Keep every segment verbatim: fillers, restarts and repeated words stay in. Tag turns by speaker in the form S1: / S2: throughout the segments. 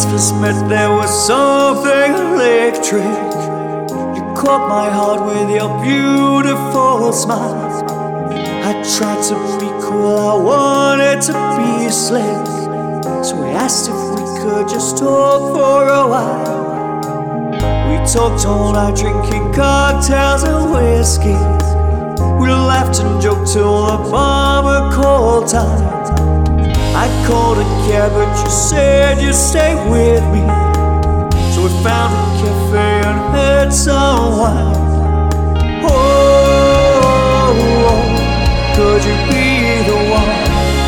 S1: first met, there was something electric. You caught my heart with your beautiful smile. I tried to be cool, I wanted to be slick, so we asked if we could just talk for a while. We talked all night, drinking cocktails and whiskey. We laughed and joked till the barber called time. I called a cab, but you said you'd stay with me. So we found a cafe and had some wine. Oh, oh, oh, could you be the one?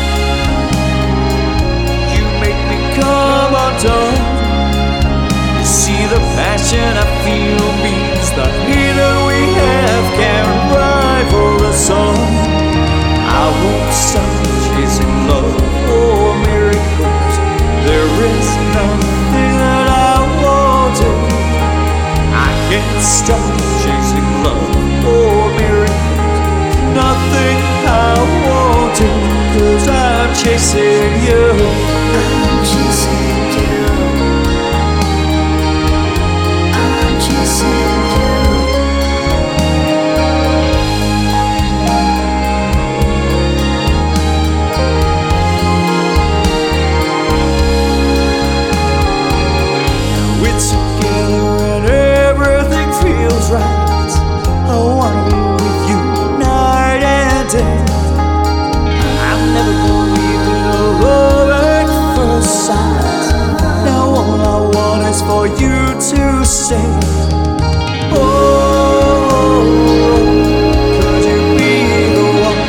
S1: You make me come undone. You see, the passion I feel means the heat that we have can't rival the sun. I won't stop chasing love or miracles. There is nothing that I won't do. I can't stop chasing love or miracles. Nothing I won't do, 'cause I'm chasing you.
S2: I'm chasing you. I'm chasing you. Right. I wanna be with you night and day. I'm never gonna leave in a love at first sight. Now all I want is for you to stay. Oh, could you be the one?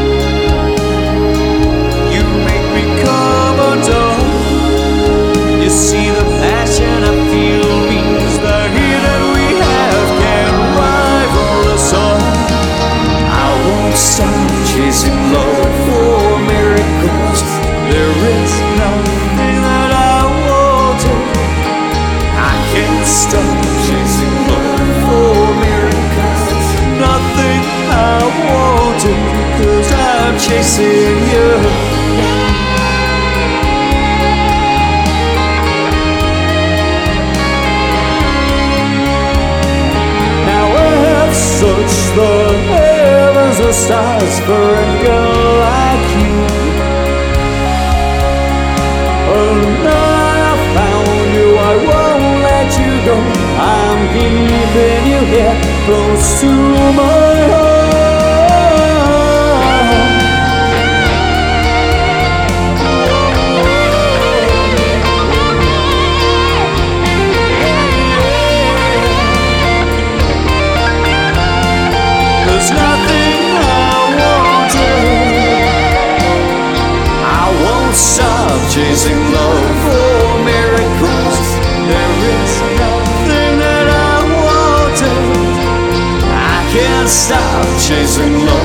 S2: You make me come undone. You see, the passion I feel means the heat that we have can't rival the sun. I won't stop chasing love for miracles. There is nothing that I won't do. I can't stop chasing love for miracles. Nothing I won't do, 'cause I'm chasing you. Search the heavens and stars for a girl like you. Oh, now I found you, I won't let you go. I'm keeping you here, close to my heart. There's nothing I won't do. I won't stop chasing love for miracles. There is nothing that I won't do. I can't stop chasing love